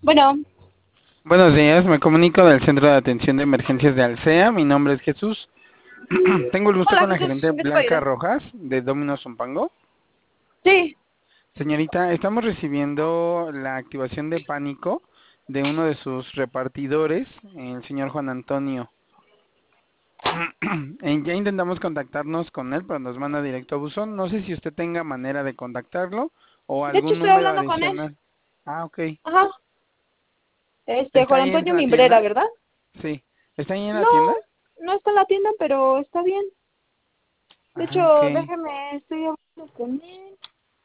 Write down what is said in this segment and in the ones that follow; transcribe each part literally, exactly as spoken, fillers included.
Bueno, Buenos días, me comunico del Centro de Atención de Emergencias de Alsea. Mi nombre es Jesús. Tengo el gusto hola con la Jesús, gerente ¿en qué te puedo Blanca ayudar? Rojas de Domino's Zumpango. Sí, Señorita, estamos recibiendo la activación de pánico de uno de sus repartidores, el señor Juan Antonio. Eh, Ya intentamos contactarnos con él, pero nos manda directo a buzón. No sé si usted tenga manera de contactarlo o de hecho algún estoy número hablando con él. adicional. Ah, ok. Ajá, este, ¿Está Juan ahí en Antonio la Mimbrera, tienda? ¿verdad? Sí. ¿Está ahí en la No, tienda? no está en la tienda, pero está bien. De Ah, ok. hecho, déjeme, estoy hablando con él.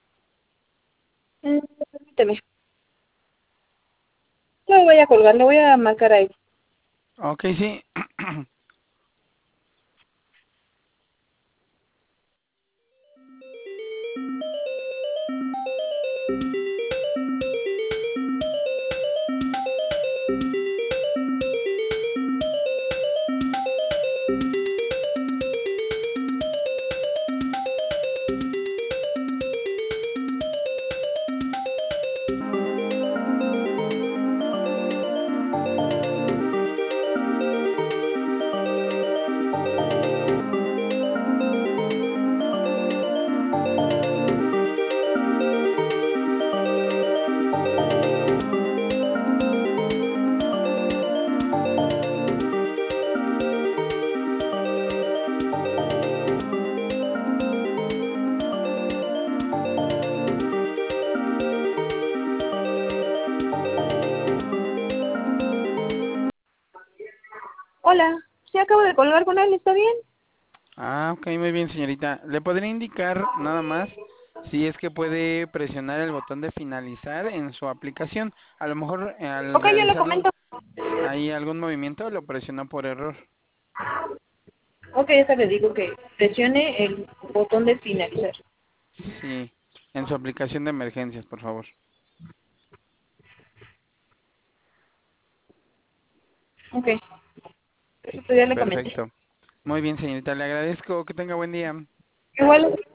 Eh, permíteme. Yo lo voy a colgar, le voy a marcar ahí. Ok, sí. Hola, sí acabo de colgar con él, ¿está bien? Ah, ok, muy bien, señorita. ¿Le podría indicar nada más si es que puede presionar el botón de finalizar en su aplicación? A lo mejor eh, al Ok, yo le realizar comento. ahí algún movimiento lo presionó por error. Ok, ya le digo que presione el botón de finalizar. Sí, en su aplicación de emergencias, por favor. Ok, perfecto, ya le comenté. Perfecto. Muy bien, señorita, le agradezco. Que tenga buen día. Igual,